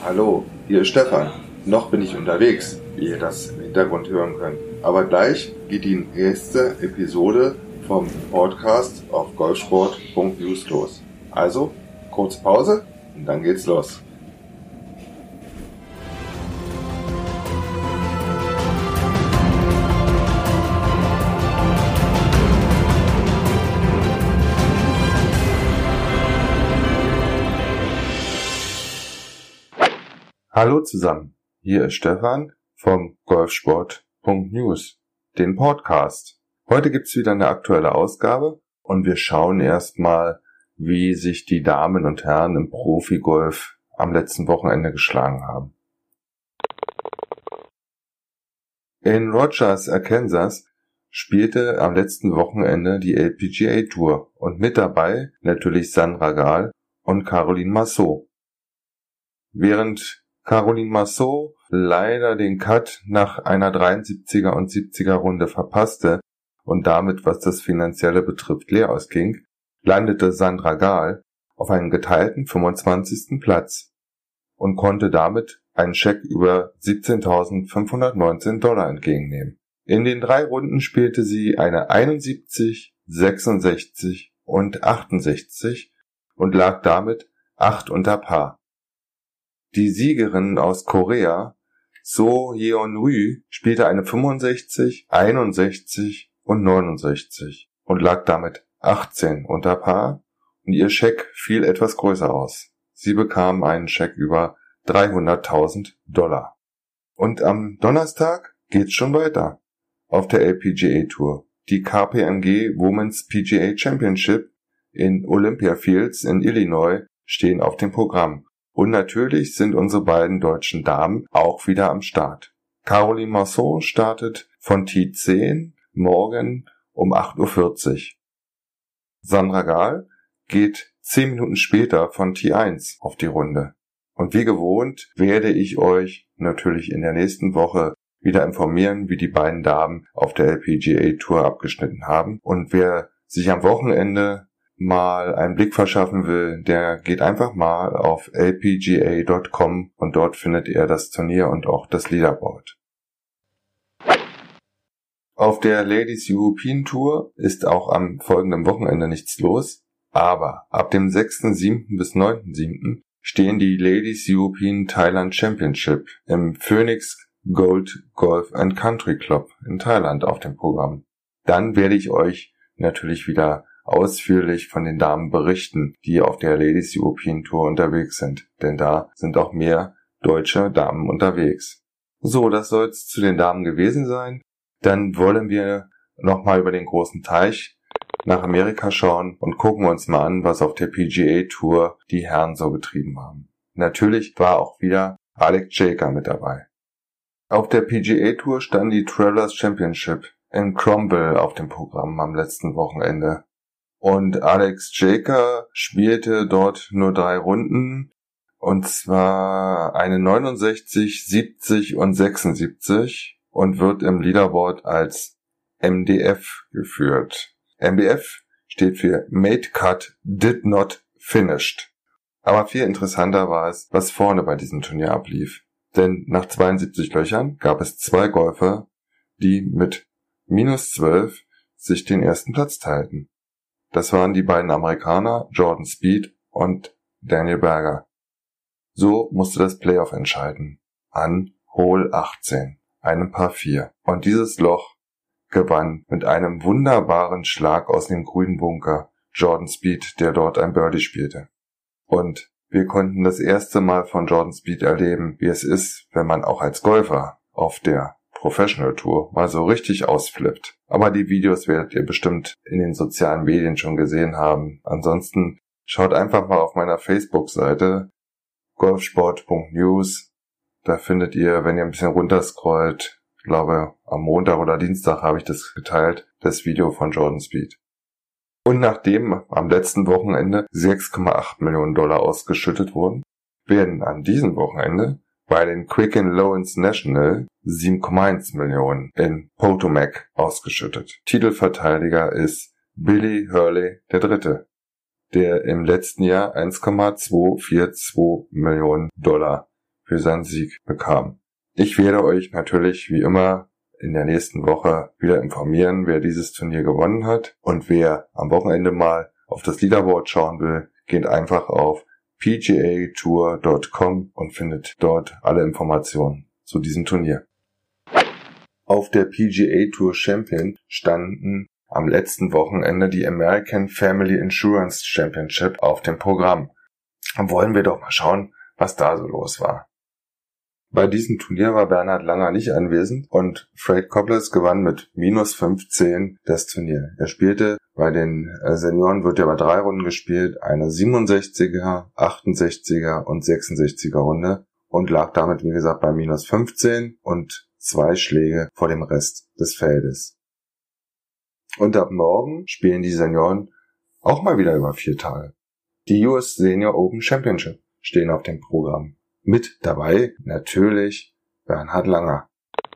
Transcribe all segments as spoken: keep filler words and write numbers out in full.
Hallo, hier ist Stefan. Noch bin ich unterwegs, wie ihr das im Hintergrund hören könnt. Aber gleich geht die nächste Episode vom Podcast auf golfsport punkt news los. Also, kurze Pause und dann geht's los. Hallo zusammen, hier ist Stefan vom golfsport punkt news, den Podcast. Heute gibt's wieder eine aktuelle Ausgabe und wir schauen erstmal, wie sich die Damen und Herren im Profigolf am letzten Wochenende geschlagen haben. In Rogers, Arkansas spielte am letzten Wochenende die L P G A Tour und mit dabei natürlich Sandra Gahl und Caroline Marceau. Während Caroline Marceau leider den Cut nach einer dreiundsiebziger und siebziger Runde verpasste und damit, was das Finanzielle betrifft, leer ausging, landete Sandra Gahl auf einen geteilten fünfundzwanzigsten Platz und konnte damit einen Scheck über siebzehntausendfünfhundertneunzehn Dollar entgegennehmen. In den drei Runden spielte sie eine einundsiebzig, sechsundsechzig und achtundsechzig und lag damit acht unter Par. Die Siegerin aus Korea, So Yeon-ryu, spielte eine fünfundsechzig, einundsechzig und neunundsechzig und lag damit achtzehn unter Par und ihr Scheck fiel etwas größer aus. Sie bekam einen Scheck über dreihunderttausend Dollar. Und am Donnerstag geht's schon weiter auf der L P G A Tour. Die K P M G Women's P G A Championship in Olympia Fields in Illinois stehen auf dem Programm. Und natürlich sind unsere beiden deutschen Damen auch wieder am Start. Caroline Marceau startet von Tee zehn morgen um acht Uhr vierzig. Sandra Gahl geht zehn Minuten später von Tee eins auf die Runde. Und wie gewohnt werde ich euch natürlich in der nächsten Woche wieder informieren, wie die beiden Damen auf der L P G A Tour abgeschnitten haben. Und wer sich am Wochenende mal einen Blick verschaffen will, der geht einfach mal auf L P G A Punkt com und dort findet er das Turnier und auch das Leaderboard. Auf der Ladies European Tour ist auch am folgenden Wochenende nichts los, aber ab dem sechsten siebten bis neunten siebten stehen die Ladies European Thailand Championship im Phoenix Gold Golf and Country Club in Thailand auf dem Programm. Dann werde ich euch natürlich wieder ausführlich von den Damen berichten, die auf der Ladies European Tour unterwegs sind, denn da sind auch mehr deutsche Damen unterwegs. So, das soll es zu den Damen gewesen sein. Dann wollen wir nochmal über den großen Teich nach Amerika schauen und gucken uns mal an, was auf der P G A Tour die Herren so getrieben haben. Natürlich war auch wieder Alex Jaker mit dabei. Auf der P G A Tour stand die Travelers Championship in Cromwell auf dem Programm am letzten Wochenende. Und Alex Jaker spielte dort nur drei Runden, und zwar eine neunundsechzig, siebzig und sechsundsiebzig und wird im Leaderboard als M D F geführt. M D F steht für Made Cut Did Not Finished. Aber viel interessanter war es, was vorne bei diesem Turnier ablief. Denn nach zweiundsiebzig Löchern gab es zwei Golfer, die mit minus zwölf sich den ersten Platz teilten. Das waren die beiden Amerikaner Jordan Spieth und Daniel Berger. So musste das Playoff entscheiden. An Hole achtzehn, einem Par vier. Und dieses Loch gewann mit einem wunderbaren Schlag aus dem grünen Bunker Jordan Spieth, der dort ein Birdie spielte. Und wir konnten das erste Mal von Jordan Spieth erleben, wie es ist, wenn man auch als Golfer auf der Professional Tour mal so richtig ausflippt. Aber die Videos werdet ihr bestimmt in den sozialen Medien schon gesehen haben. Ansonsten schaut einfach mal auf meiner Facebook-Seite golfsport punkt news. Da findet ihr, wenn ihr ein bisschen runterscrollt, ich glaube am Montag oder Dienstag habe ich das geteilt, das Video von Jordan Spieth. Und nachdem am letzten Wochenende sechs Komma acht Millionen Dollar ausgeschüttet wurden, werden an diesem Wochenende bei den Quicken Loans National sieben Komma eins Millionen in Potomac ausgeschüttet. Titelverteidiger ist Billy Hurley der Dritte, der im letzten Jahr eins Komma zweihundertvierundzwanzig Millionen Dollar für seinen Sieg bekam. Ich werde euch natürlich wie immer in der nächsten Woche wieder informieren, wer dieses Turnier gewonnen hat. Und wer am Wochenende mal auf das Leaderboard schauen will, geht einfach auf p g a tour dot com und findet dort alle Informationen zu diesem Turnier. Auf der P G A Tour Champion standen am letzten Wochenende die American Family Insurance Championship auf dem Programm. Dann wollen wir doch mal schauen, was da so los war. Bei diesem Turnier war Bernhard Langer nicht anwesend und Fred Couples gewann mit minus fünfzehn das Turnier. Er spielte, bei den Senioren wird ja bei drei Runden gespielt, eine siebenundsechziger, achtundsechziger und sechsundsechziger Runde und lag damit, wie gesagt, bei minus fünfzehn und zwei Schläge vor dem Rest des Feldes. Und ab morgen spielen die Senioren auch mal wieder über vier Tage. Die U S Senior Open Championship stehen auf dem Programm. Mit dabei natürlich Bernhard Langer.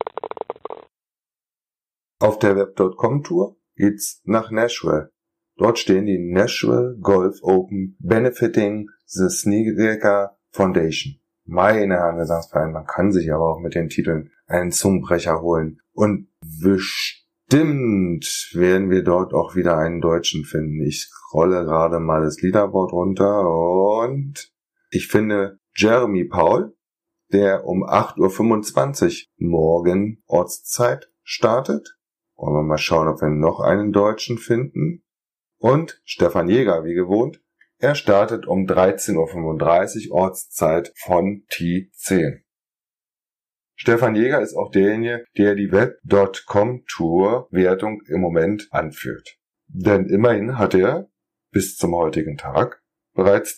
Auf der Web Punkt com Tour geht's nach Nashville. Dort stehen die Nashville Golf Open benefiting the Sneaker Foundation. Meine Herren Gesangsverein, man kann sich aber auch mit den Titeln einen Zungenbrecher holen. Und bestimmt werden wir dort auch wieder einen Deutschen finden. Ich scrolle gerade mal das Leaderboard runter und ich finde Jeremy Paul, der um acht Uhr fünfundzwanzig morgen Ortszeit startet. Wollen wir mal schauen, ob wir noch einen Deutschen finden. Und Stefan Jäger, wie gewohnt, er startet um dreizehn Uhr fünfunddreißig Ortszeit von T zehn. Stefan Jäger ist auch derjenige, der die Web Punkt com Tour Wertung im Moment anführt. Denn immerhin hat er bis zum heutigen Tag bereits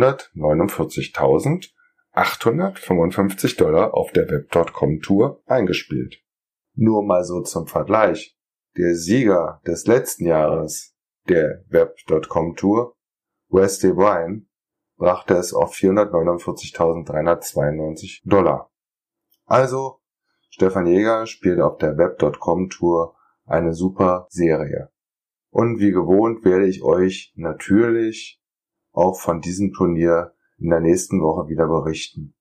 zweihundertneunundvierzigtausendachthundertfünfundfünfzig Dollar auf der Web Punkt com Tour eingespielt. Nur mal so zum Vergleich. Der Sieger des letzten Jahres der Web Punkt com Tour, Wesley Bryan, brachte es auf vierhundertneunundvierzigtausenddreihundertzweiundneunzig Dollar. Also, Stefan Jäger spielt auf der Web Punkt com Tour eine super Serie. Und wie gewohnt werde ich euch natürlich auch von diesem Turnier in der nächsten Woche wieder berichten.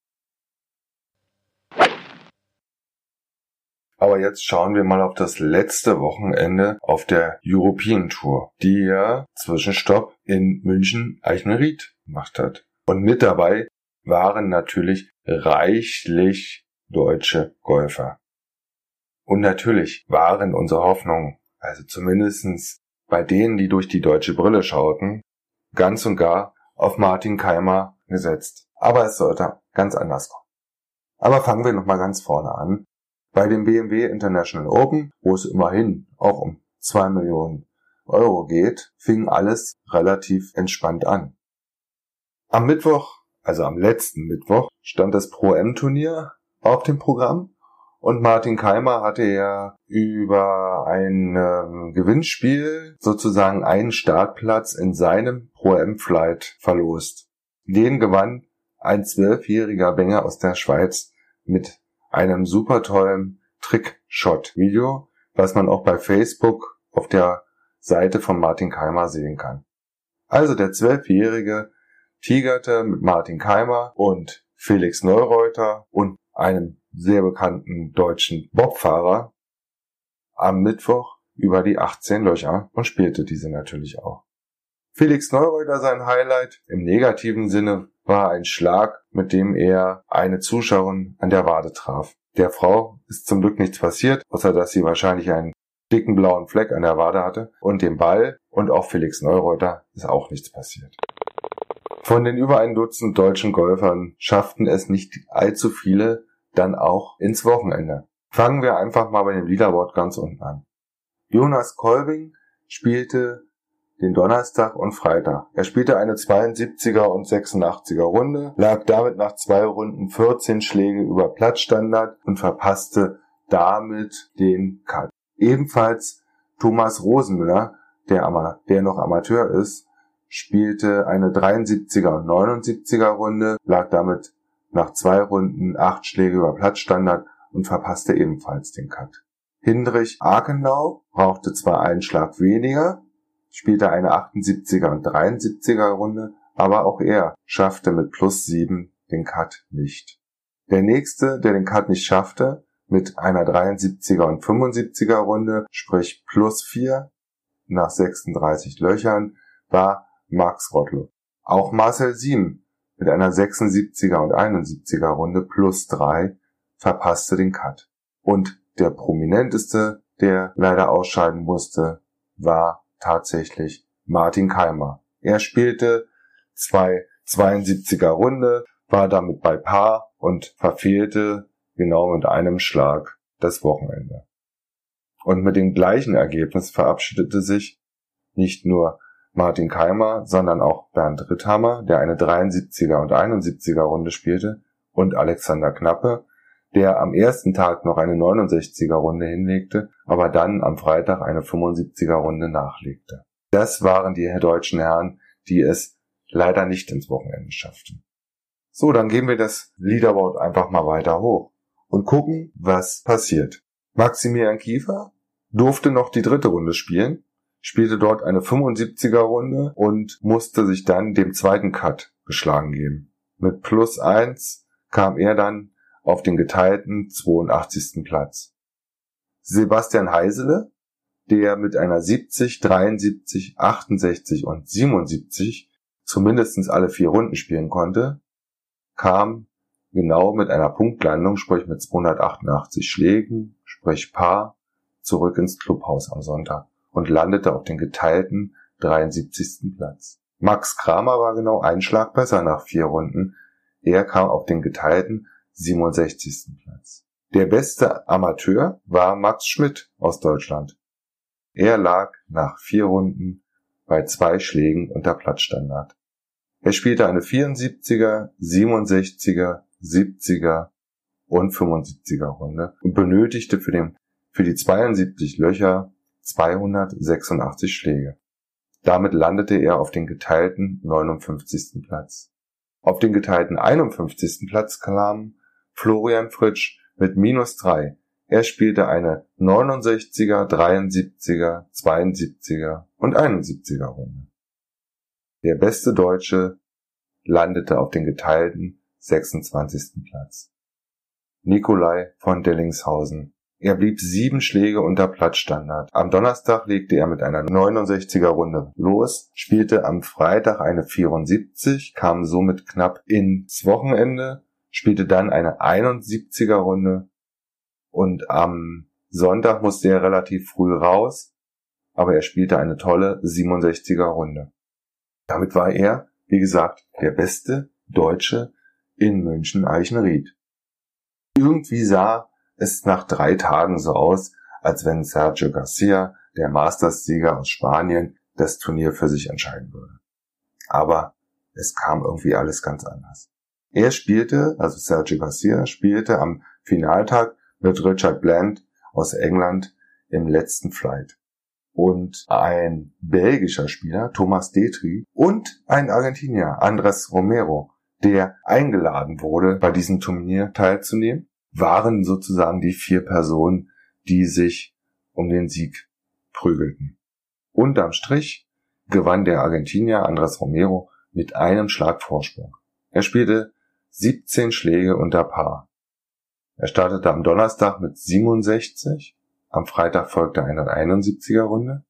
Aber jetzt schauen wir mal auf das letzte Wochenende auf der European Tour, die ja Zwischenstopp in München-Eichenried gemacht hat. Und mit dabei waren natürlich reichlich deutsche Golfer. Und natürlich waren unsere Hoffnungen, also zumindestens bei denen, die durch die deutsche Brille schauten, ganz und gar auf Martin Kaymer gesetzt. Aber es sollte ganz anders kommen. Aber fangen wir nochmal ganz vorne an. Bei dem B M W International Open, wo es immerhin auch um zwei Millionen Euro geht, fing alles relativ entspannt an. Am Mittwoch, also am letzten Mittwoch, stand das Pro-M-Turnier auf dem Programm. Und Martin Kaymer hatte ja über ein äh, Gewinnspiel sozusagen einen Startplatz in seinem Pro-M-Flight verlost. Den gewann ein zwölfjähriger Bengel aus der Schweiz mit einem super tollen Trickshot-Video, was man auch bei Facebook auf der Seite von Martin Kaymer sehen kann. Also der zwölfjährige tigerte mit Martin Kaymer und Felix Neureuter und einem sehr bekannten deutschen Bobfahrer am Mittwoch über die achtzehn Löcher und spielte diese natürlich auch. Felix Neureuter, sein Highlight im negativen Sinne, war ein Schlag, mit dem er eine Zuschauerin an der Wade traf. Der Frau ist zum Glück nichts passiert, außer dass sie wahrscheinlich einen dicken blauen Fleck an der Wade hatte. Und dem Ball und auch Felix Neureuter ist auch nichts passiert. Von den über ein Dutzend deutschen Golfern schafften es nicht allzu viele dann auch ins Wochenende. Fangen wir einfach mal bei dem Leaderboard ganz unten an. Jonas Kolbing spielte den Donnerstag und Freitag. Er spielte eine zweiundsiebziger und sechsundachtziger Runde, lag damit nach zwei Runden vierzehn Schläge über Platzstandard und verpasste damit den Cut. Ebenfalls Thomas Rosenmüller, der, Ama- der noch Amateur ist, spielte eine dreiundsiebziger und neunundsiebziger Runde, lag damit nach zwei Runden acht Schläge über Platzstandard und verpasste ebenfalls den Cut. Hindrich Akenau brauchte zwar einen Schlag weniger, spielte eine achtundsiebziger und dreiundsiebziger Runde, aber auch er schaffte mit plus sieben den Cut nicht. Der nächste, der den Cut nicht schaffte, mit einer dreiundsiebziger und fünfundsiebziger Runde, sprich plus vier nach sechsunddreißig Löchern, war Max Rottluff. Auch Marcel Siem mit einer sechsundsiebziger und einundsiebziger Runde plus drei verpasste den Cut. Und der prominenteste, der leider ausscheiden musste, war tatsächlich Martin Kaymer. Er spielte zwei zweiundsiebziger Runde, war damit bei Paar und verfehlte genau mit einem Schlag das Wochenende. Und mit dem gleichen Ergebnis verabschiedete sich nicht nur Martin Kaymer, sondern auch Bernd Ritthammer, der eine dreiundsiebziger und einundsiebziger Runde spielte, und Alexander Knappe, der am ersten Tag noch eine neunundsechziger Runde hinlegte, aber dann am Freitag eine fünfundsiebziger Runde nachlegte. Das waren die deutschen Herren, die es leider nicht ins Wochenende schafften. So, dann gehen wir das Leaderboard einfach mal weiter hoch und gucken, was passiert. Maximilian Kiefer durfte noch die dritte Runde spielen, spielte dort eine fünfundsiebziger Runde und musste sich dann dem zweiten Cut geschlagen geben. Mit plus eins kam er dann auf den geteilten zweiundachtzigsten Platz. Sebastian Heisele, der mit einer siebzig, dreiundsiebzig, achtundsechzig und siebenundsiebzig zumindest alle vier Runden spielen konnte, kam genau mit einer Punktlandung, sprich mit zweihundertachtundachtzig Schlägen, sprich Paar, zurück ins Clubhaus am Sonntag und landete auf den geteilten dreiundsiebzigsten Platz. Max Kramer war genau ein Schlag besser nach vier Runden. Er kam auf den geteilten siebenundsechzigsten Platz. Der beste Amateur war Max Schmidt aus Deutschland. Er lag nach vier Runden bei zwei Schlägen unter Platzstandard. Er spielte eine vierundsiebziger, siebenundsechziger, siebziger und fünfundsiebziger Runde und benötigte für, den, für die zweiundsiebzig Löcher zweihundertsechsundachtzig Schläge. Damit landete er auf den geteilten neunundfünfzigsten Platz. Auf den geteilten einundfünfzigsten Platz kam Florian Fritsch mit minus drei. Er spielte eine neunundsechziger, dreiundsiebziger, zweiundsiebziger und einundsiebziger Runde. Der beste Deutsche landete auf den geteilten sechsundzwanzigsten Platz. Nikolai von Dellingshausen. Er blieb sieben Schläge unter Platzstandard. Am Donnerstag legte er mit einer neunundsechziger Runde los, spielte am Freitag eine vierundsiebzig, kam somit knapp ins Wochenende, spielte dann eine einundsiebziger Runde und am Sonntag musste er relativ früh raus, aber er spielte eine tolle siebenundsechziger Runde. Damit war er, wie gesagt, der beste Deutsche in München-Eichenried. Irgendwie sah es nach drei Tagen so aus, als wenn Sergio Garcia, der Masters-Sieger aus Spanien, das Turnier für sich entscheiden würde. Aber es kam irgendwie alles ganz anders. Er spielte, also Sergio Garcia, spielte am Finaltag mit Richard Bland aus England im letzten Flight. Und ein belgischer Spieler, Thomas Detry, und ein Argentinier, Andrés Romero, der eingeladen wurde, bei diesem Turnier teilzunehmen, waren sozusagen die vier Personen, die sich um den Sieg prügelten. Unterm Strich gewann der Argentinier Andrés Romero mit einem Schlag Vorsprung. Er spielte siebzehn Schläge unter Paar. Er startete am Donnerstag mit siebenundsechzig, am Freitag folgte eine einundsiebziger Runde,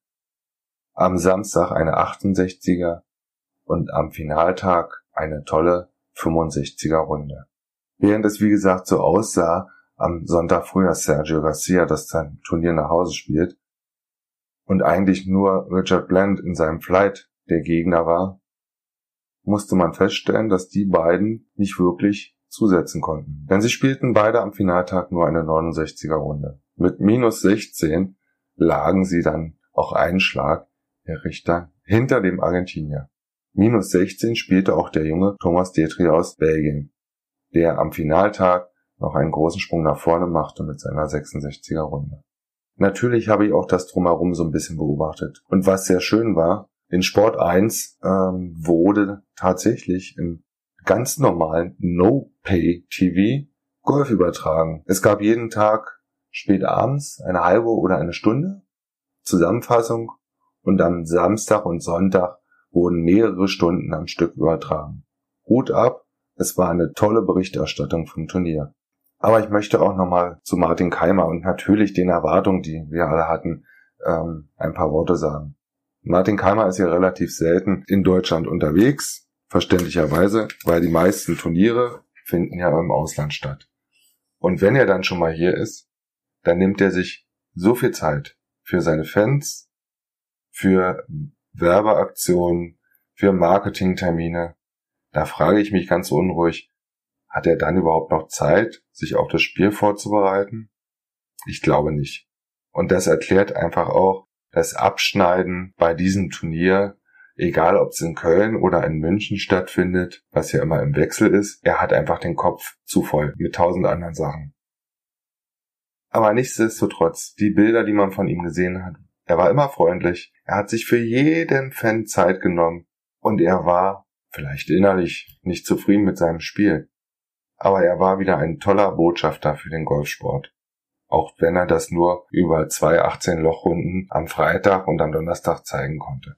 am Samstag eine achtundsechziger und am Finaltag eine tolle fünfundsechziger Runde. Während es wie gesagt so aussah, am Sonntag früh, dass Sergio Garcia das sein Turnier nach Hause spielt und eigentlich nur Richard Bland in seinem Flight der Gegner war, musste man feststellen, dass die beiden nicht wirklich zusetzen konnten. Denn sie spielten beide am Finaltag nur eine neunundsechziger Runde. Mit minus sechzehn lagen sie dann auch einen Schlag der Richter hinter dem Argentinier. Minus sechzehn spielte auch der junge Thomas Detry aus Belgien, der am Finaltag noch einen großen Sprung nach vorne machte mit seiner sechsundsechziger Runde. Natürlich habe ich auch das Drumherum so ein bisschen beobachtet. Und was sehr schön war, in Sport eins ähm, wurde tatsächlich im ganz normalen No-Pay-T V Golf übertragen. Es gab jeden Tag spät abends eine halbe oder eine Stunde Zusammenfassung und am Samstag und Sonntag wurden mehrere Stunden am Stück übertragen. Hut ab Es war eine tolle Berichterstattung vom Turnier. Aber ich möchte auch nochmal zu Martin Kaymer und natürlich den Erwartungen, die wir alle hatten, ähm, ein paar Worte sagen. Martin Kaymer ist ja relativ selten in Deutschland unterwegs, verständlicherweise, weil die meisten Turniere finden ja im Ausland statt. Und wenn er dann schon mal hier ist, dann nimmt er sich so viel Zeit für seine Fans, für Werbeaktionen, für Marketingtermine. Da frage ich mich ganz unruhig, hat er dann überhaupt noch Zeit, sich auf das Spiel vorzubereiten? Ich glaube nicht. Und das erklärt einfach auch das Abschneiden bei diesem Turnier, egal ob es in Köln oder in München stattfindet, was ja immer im Wechsel ist. Er hat einfach den Kopf zu voll mit tausend anderen Sachen. Aber nichtsdestotrotz, die Bilder, die man von ihm gesehen hat, er war immer freundlich. Er hat sich für jeden Fan Zeit genommen und er war vielleicht innerlich nicht zufrieden mit seinem Spiel. Aber er war wieder ein toller Botschafter für den Golfsport. Auch wenn er das nur über zwei achtzehn-Loch-Runden am Freitag und am Donnerstag zeigen konnte.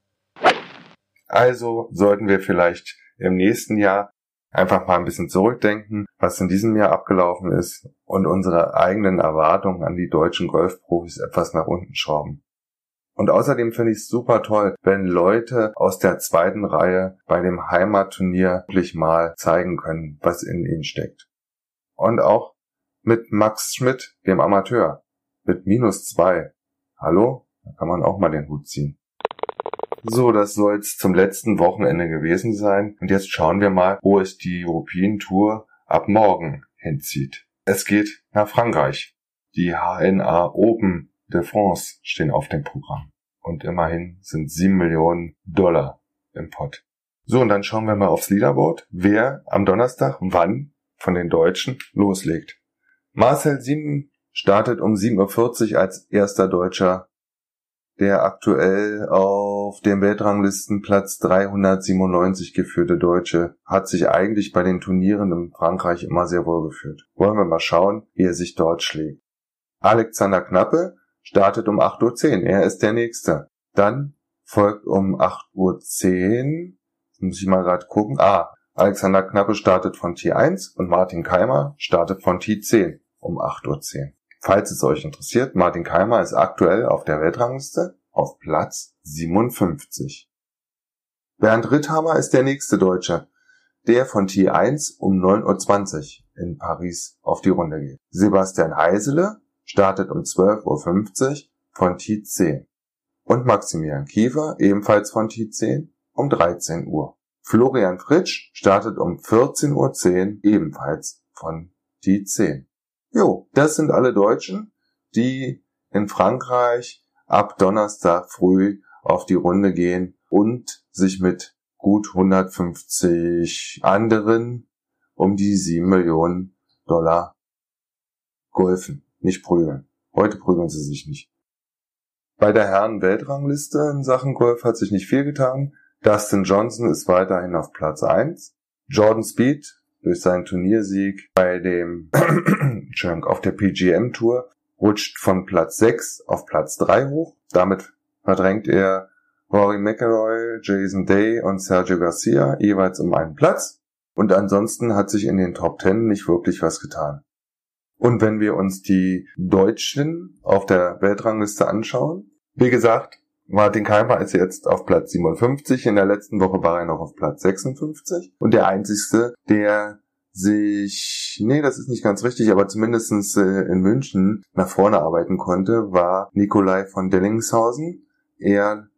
Also sollten wir vielleicht im nächsten Jahr einfach mal ein bisschen zurückdenken, was in diesem Jahr abgelaufen ist und unsere eigenen Erwartungen an die deutschen Golfprofis etwas nach unten schrauben. Und außerdem finde ich es super toll, wenn Leute aus der zweiten Reihe bei dem Heimatturnier wirklich mal zeigen können, was in ihnen steckt. Und auch mit Max Schmidt, dem Amateur, mit minus zwei. Hallo? Da kann man auch mal den Hut ziehen. So, das soll es zum letzten Wochenende gewesen sein. Und jetzt schauen wir mal, wo es die European Tour ab morgen hinzieht. Es geht nach Frankreich. Die H N A Open de France stehen auf dem Programm. Und immerhin sind sieben Millionen Dollar im Pott. So, und dann schauen wir mal aufs Leaderboard, wer am Donnerstag wann von den Deutschen loslegt. Marcel Sieben startet um sieben Uhr vierzig als erster Deutscher, der aktuell auf dem Weltranglistenplatz dreihundertsiebenundneunzig geführte Deutsche, hat sich eigentlich bei den Turnieren in Frankreich immer sehr wohl gefühlt. Wollen wir mal schauen, wie er sich dort schlägt. Alexander Knappe startet um acht Uhr zehn. Er ist der Nächste. Dann folgt um acht Uhr zehn. Jetzt muss ich mal gerade gucken. Ah, Alexander Knappe startet von T eins und Martin Kaymer startet von T zehn um acht Uhr zehn. Falls es euch interessiert, Martin Kaymer ist aktuell auf der Weltrangliste auf Platz siebenundfünfzig. Bernd Ritthammer ist der nächste Deutsche, der von T eins um neun Uhr zwanzig in Paris auf die Runde geht. Sebastian Heisele startet um zwölf Uhr fünfzig von T zehn. Und Maximilian Kiefer, ebenfalls von T zehn, um dreizehn Uhr. Florian Fritsch startet um vierzehn Uhr zehn, ebenfalls von T zehn. Jo, das sind alle Deutschen, die in Frankreich ab Donnerstag früh auf die Runde gehen und sich mit gut hundertfünfzig anderen um die sieben Millionen Dollar golfen. Nicht prügeln. Heute prügeln sie sich nicht. Bei der Herren-Weltrangliste in Sachen Golf hat sich nicht viel getan. Dustin Johnson ist weiterhin auf Platz eins. Jordan Spieth durch seinen Turniersieg bei dem auf der P G M Tour rutscht von Platz sechs auf Platz drei hoch. Damit verdrängt er Rory McIlroy, Jason Day und Sergio Garcia jeweils um einen Platz. Und ansonsten hat sich in den Top Ten nicht wirklich was getan. Und wenn wir uns die Deutschen auf der Weltrangliste anschauen, wie gesagt, Martin Kaymer ist jetzt auf Platz siebenundfünfzig, in der letzten Woche war er noch auf Platz sechsundfünfzig und der einzigste, der sich, nee, das ist nicht ganz richtig, aber zumindestens äh, in München nach vorne arbeiten konnte, war Nikolai von Dellingshausen. Er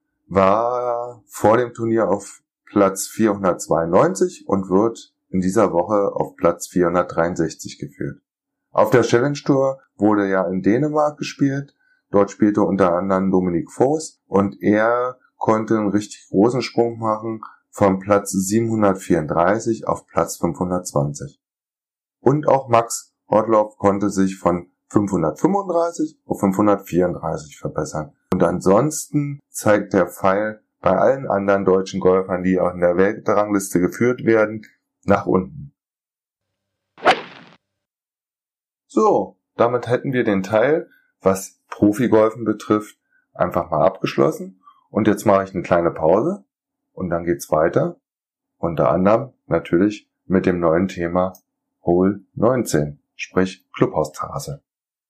war vor dem Turnier auf Platz vierhundertzweiundneunzig und wird in dieser Woche auf Platz vierhundertdreiundsechzig geführt. Auf der Challenge Tour wurde ja in Dänemark gespielt. Dort spielte unter anderem Dominik Voß und er konnte einen richtig großen Sprung machen von Platz siebenhundertvierunddreißig auf Platz fünfhundertzwanzig. Und auch Max Hortloff konnte sich von fünfhundertfünfunddreißig auf fünfhundertvierunddreißig verbessern. Und ansonsten zeigt der Pfeil bei allen anderen deutschen Golfern, die auch in der Weltrangliste geführt werden, nach unten. So, damit hätten wir den Teil, was Profigolfen betrifft, einfach mal abgeschlossen. Und jetzt mache ich eine kleine Pause und dann geht's weiter. Unter anderem natürlich mit dem neuen Thema Hole neunzehn, sprich Clubhausterrasse.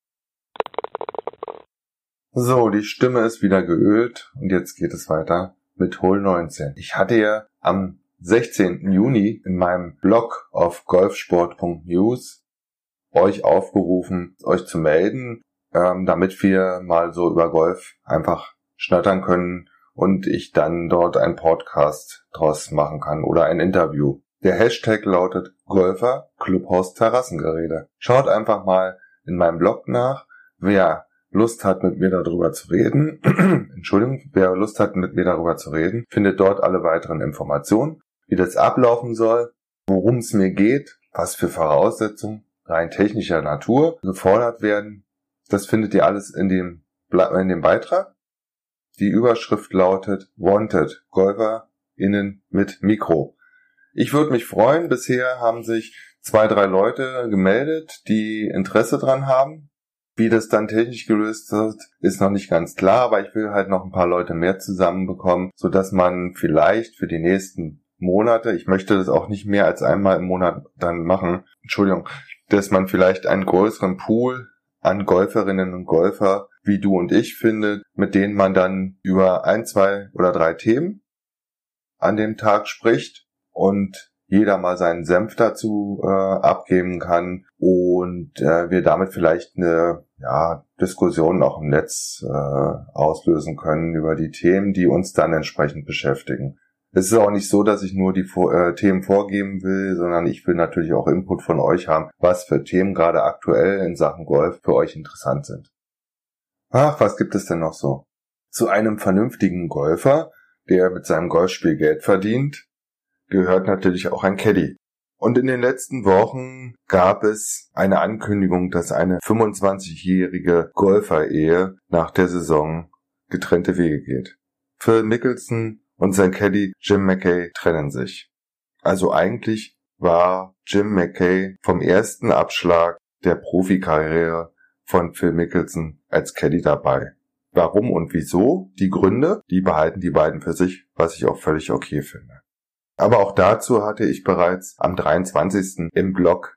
So, die Stimme ist wieder geölt und jetzt geht es weiter mit Hole neunzehn. Ich hatte ja am sechzehnten Juni in meinem Blog auf golfsport punkt news euch aufgerufen, euch zu melden, ähm, damit wir mal so über Golf einfach schnattern können und ich dann dort einen Podcast draus machen kann oder ein Interview. Der Hashtag lautet Golfer Clubhaus Terrassengerede. Schaut einfach mal in meinem Blog nach, wer Lust hat, mit mir darüber zu reden. Entschuldigung, wer Lust hat, mit mir darüber zu reden, findet dort alle weiteren Informationen, wie das ablaufen soll, worum es mir geht, was für Voraussetzungen rein technischer Natur gefordert werden. Das findet ihr alles in dem, in dem Beitrag. Die Überschrift lautet Wanted, GolferInnen mit Mikro. Ich würde mich freuen, bisher haben sich zwei, drei Leute gemeldet, die Interesse dran haben. Wie das dann technisch gelöst wird, ist noch nicht ganz klar, aber ich will halt noch ein paar Leute mehr zusammenbekommen, sodass man vielleicht für die nächsten Monate, ich möchte das auch nicht mehr als einmal im Monat dann machen, Entschuldigung, dass man vielleicht einen größeren Pool an Golferinnen und Golfer wie du und ich findet, mit denen man dann über ein, zwei oder drei Themen an dem Tag spricht und jeder mal seinen Senf dazu äh, abgeben kann und äh, wir damit vielleicht eine ja, Diskussion auch im Netz äh, auslösen können über die Themen, die uns dann entsprechend beschäftigen. Es ist auch nicht so, dass ich nur die äh, Themen vorgeben will, sondern ich will natürlich auch Input von euch haben, was für Themen gerade aktuell in Sachen Golf für euch interessant sind. Ach, was gibt es denn noch so? Zu einem vernünftigen Golfer, der mit seinem Golfspiel Geld verdient, gehört natürlich auch ein Caddy. Und in den letzten Wochen gab es eine Ankündigung, dass eine fünfundzwanzigjährige Golfer-Ehe nach der Saison getrennte Wege geht. Phil Mickelson und sein Caddy Jim McKay trennen sich. Also eigentlich war Jim McKay vom ersten Abschlag der Profikarriere von Phil Mickelson als Caddy dabei. Warum und wieso? Die Gründe, die behalten die beiden für sich, was ich auch völlig okay finde. Aber auch dazu hatte ich bereits am dreiundzwanzigsten im Blog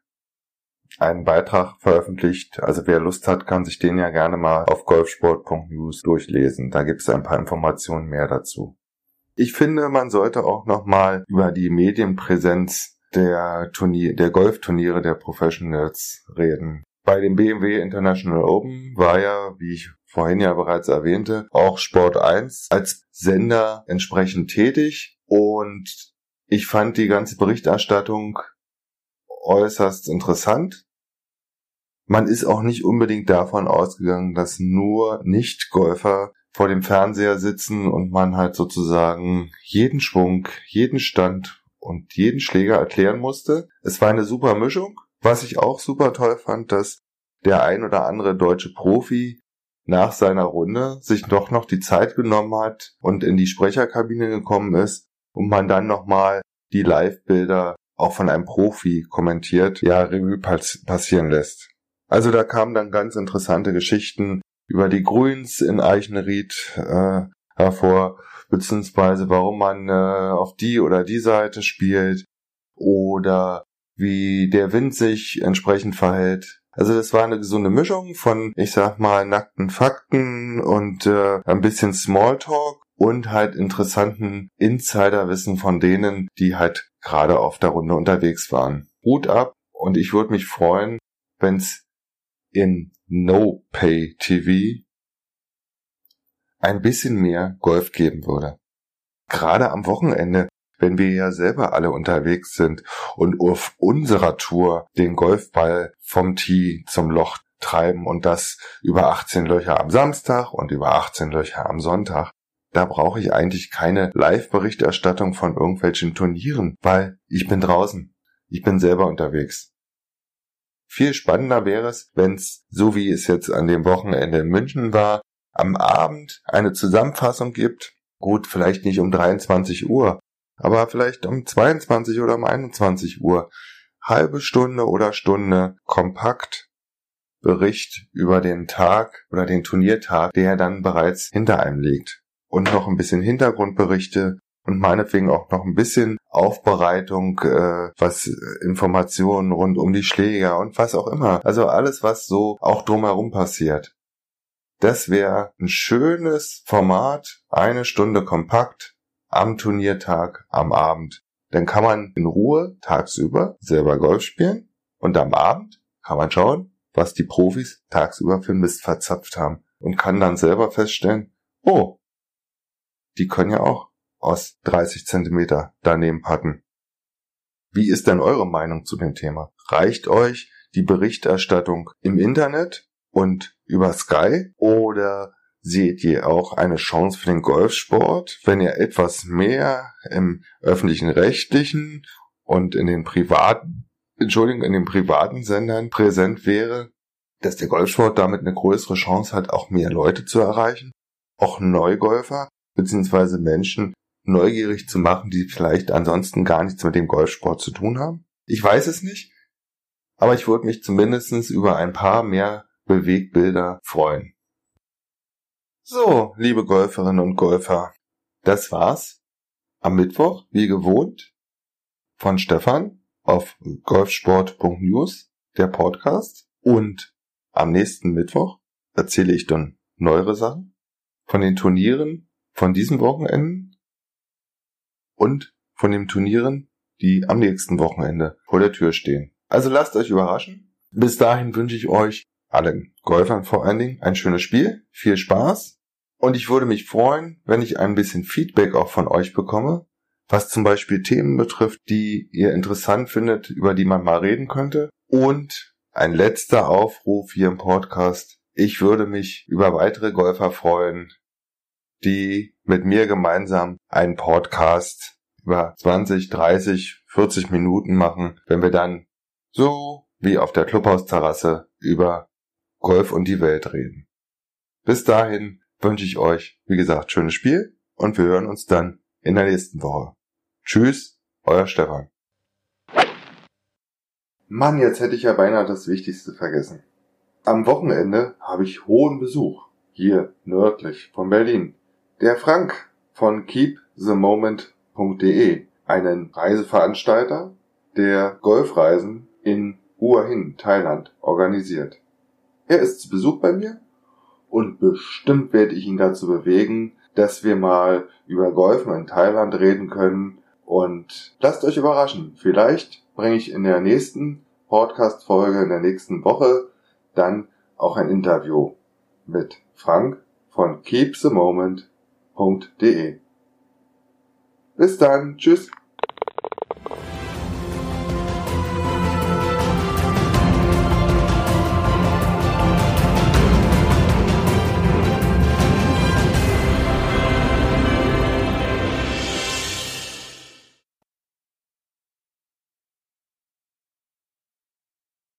einen Beitrag veröffentlicht. Also wer Lust hat, kann sich den ja gerne mal auf golfsport punkt news durchlesen. Da gibt es ein paar Informationen mehr dazu. Ich finde, man sollte auch nochmal über die Medienpräsenz der Turnier, der Golfturniere der Professionals reden. Bei dem B M W International Open war ja, wie ich vorhin ja bereits erwähnte, auch Sport eins als Sender entsprechend tätig und ich fand die ganze Berichterstattung äußerst interessant. Man ist auch nicht unbedingt davon ausgegangen, dass nur Nicht-Golfer vor dem Fernseher sitzen und man halt sozusagen jeden Schwung, jeden Stand und jeden Schläger erklären musste. Es war eine super Mischung. Was ich auch super toll fand, dass der ein oder andere deutsche Profi nach seiner Runde sich doch noch die Zeit genommen hat und in die Sprecherkabine gekommen ist und man dann nochmal die Live-Bilder auch von einem Profi kommentiert, ja, Revue passieren lässt. Also da kamen dann ganz interessante Geschichten über die Grüns in Eichenried äh, hervor, beziehungsweise warum man äh, auf die oder die Seite spielt oder wie der Wind sich entsprechend verhält. Also das war eine gesunde Mischung von, ich sag mal, nackten Fakten und äh, ein bisschen Smalltalk und halt interessanten Insiderwissen von denen, die halt gerade auf der Runde unterwegs waren. Hut ab und ich würde mich freuen, wenn's in No-Pay-T V ein bisschen mehr Golf geben würde. Gerade am Wochenende, wenn wir ja selber alle unterwegs sind und auf unserer Tour den Golfball vom Tee zum Loch treiben und das über achtzehn Löcher am Samstag und über achtzehn Löcher am Sonntag, da brauche ich eigentlich keine Live-Berichterstattung von irgendwelchen Turnieren, weil ich bin draußen, ich bin selber unterwegs. Viel spannender wäre es, wenn es, so wie es jetzt an dem Wochenende in München war, am Abend eine Zusammenfassung gibt. Gut, vielleicht nicht um dreiundzwanzig Uhr, aber vielleicht um zweiundzwanzig oder um einundzwanzig Uhr. Halbe Stunde oder Stunde kompakt Bericht über den Tag oder den Turniertag, der dann bereits hinter einem liegt. Und noch ein bisschen Hintergrundberichte und meinetwegen auch noch ein bisschen Aufbereitung, äh, was Informationen rund um die Schläger und was auch immer. Also alles, was so auch drumherum passiert. Das wäre ein schönes Format, eine Stunde kompakt am Turniertag, am Abend. Dann kann man in Ruhe tagsüber selber Golf spielen und am Abend kann man schauen, was die Profis tagsüber für Mist verzapft haben und kann dann selber feststellen, oh, die können ja auch aus dreißig Zentimeter daneben putten. Wie ist denn eure Meinung zu dem Thema? Reicht euch die Berichterstattung im Internet und über Sky oder seht ihr auch eine Chance für den Golfsport, wenn ihr etwas mehr im öffentlichen Rechtlichen und in den privaten, Entschuldigung, in den privaten Sendern präsent wäre, dass der Golfsport damit eine größere Chance hat, auch mehr Leute zu erreichen, auch Neugolfer beziehungsweise Menschen neugierig zu machen, die vielleicht ansonsten gar nichts mit dem Golfsport zu tun haben? Ich weiß es nicht, aber ich würde mich zumindest über ein paar mehr Bewegbilder freuen. So, liebe Golferinnen und Golfer, das war's am Mittwoch, wie gewohnt, von Stefan auf golfsport punkt news, der Podcast. Und am nächsten Mittwoch erzähle ich dann neuere Sachen von den Turnieren von diesem Wochenende und von den Turnieren, die am nächsten Wochenende vor der Tür stehen. Also lasst euch überraschen. Bis dahin wünsche ich euch, allen Golfern vor allen Dingen, ein schönes Spiel, viel Spaß. Und ich würde mich freuen, wenn ich ein bisschen Feedback auch von euch bekomme, was zum Beispiel Themen betrifft, die ihr interessant findet, über die man mal reden könnte. Und ein letzter Aufruf hier im Podcast. Ich würde mich über weitere Golfer freuen, die mit mir gemeinsam einen Podcast über zwanzig, dreißig, vierzig Minuten machen, wenn wir dann so wie auf der Clubhausterrasse über Golf und die Welt reden. Bis dahin wünsche ich euch, wie gesagt, schönes Spiel und wir hören uns dann in der nächsten Woche. Tschüss, euer Stefan. Mann, jetzt hätte ich ja beinahe das Wichtigste vergessen. Am Wochenende habe ich hohen Besuch, hier nördlich von Berlin. Der Frank von keep the moment punkt de, einen Reiseveranstalter, der Golfreisen in Hua Hin, Thailand, organisiert. Er ist zu Besuch bei mir und bestimmt werde ich ihn dazu bewegen, dass wir mal über Golfen in Thailand reden können und lasst euch überraschen. Vielleicht bringe ich in der nächsten Podcast-Folge, in der nächsten Woche, dann auch ein Interview mit Frank von keep the moment punkt de. Bis dann, tschüss.